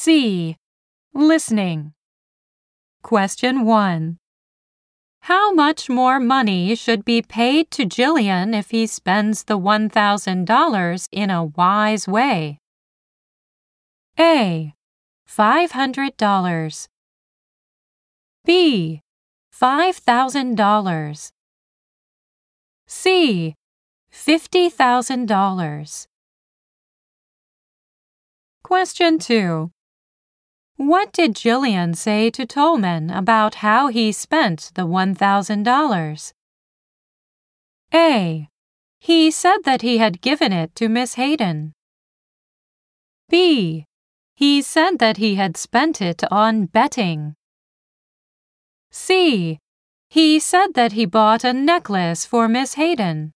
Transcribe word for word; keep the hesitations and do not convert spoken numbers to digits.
C. Listening. Question one. How much more money should be paid to Jillian if he spends the one thousand dollars in a wise way? A. five hundred dollars. B. five thousand dollars. C. fifty thousand dollars. Question two. What did Jillian say to Tolman about how he spent the one thousand dollars? A. He said that he had given it to Miss Hayden. B. He said that he had spent it on betting. C. He said that he bought a necklace for Miss Hayden.